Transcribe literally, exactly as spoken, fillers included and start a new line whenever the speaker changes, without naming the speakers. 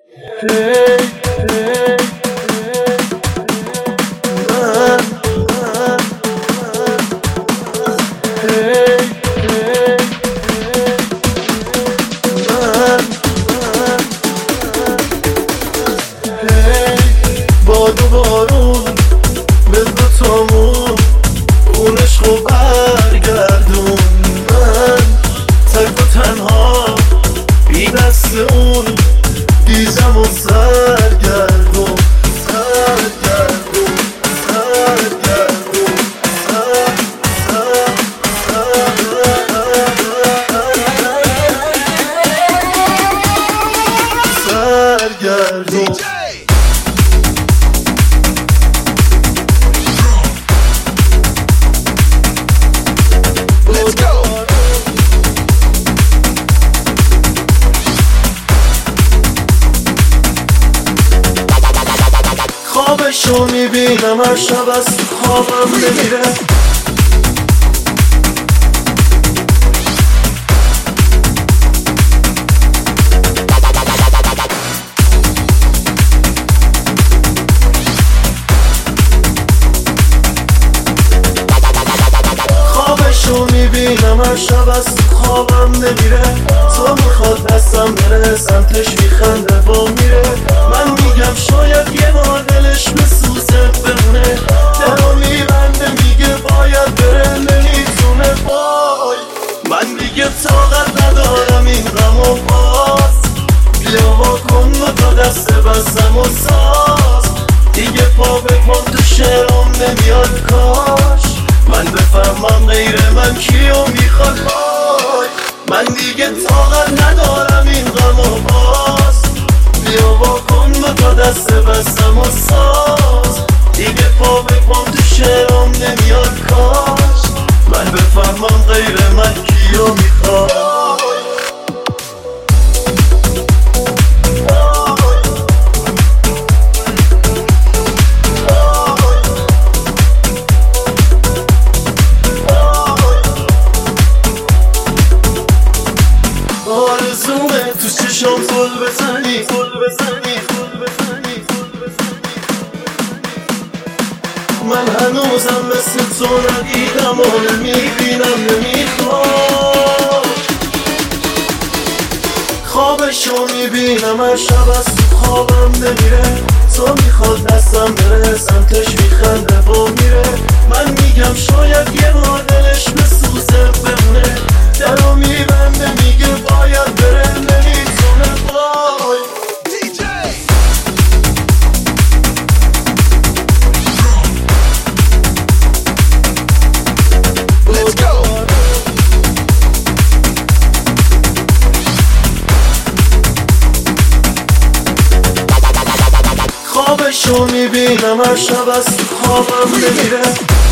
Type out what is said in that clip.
باد و بارون به دوتامون اون عشقو برگردون. من تک و تنها بی دست اون دیزم و سرگردون سرگردون سرگردون سرگردون. خوابشو میبینم هر شب از خوابم نمیره. خوابشو میبینم هر شب از خوابم نمیره. تو میخواد دستم بره سمتش میخنده و میره. من میگم شاید یه بار دلش بسوزه بمونه. درو میبنده میگه باید بره نمیتونه. وای من دیگه طاقت ندارم این غم و باز. بیا واکن و تا دست بستم و ساز. دیگه پا به پام تو شعرام نمیاد کاش من بفهمم غیر من کیو میخواد. وای من دیگه طاقت ندارم این غم و باز. بیا واکن و تا دست بستم و ساز. دیگه پا به پام تو شعرام نمیاد کاش من بفهمم غیر من کیو میخواد. آرزومه تو چشام زل بزنی زل بزنی زل بزنی زل بزنی. من هنوزم مثل تو ندیدم و نمیبینم نمیخوام. خوابشو میبینم هر شب از تو خوابم نمیره. تو میخواد دستم بره سمتش میخنده و میره. من میگم شاید یه بار دلش بسوزه بمونه. درو میبنده میگه باید بره نمیتونه. وای خوابشو میبینم هر شب از خوابم نمیره.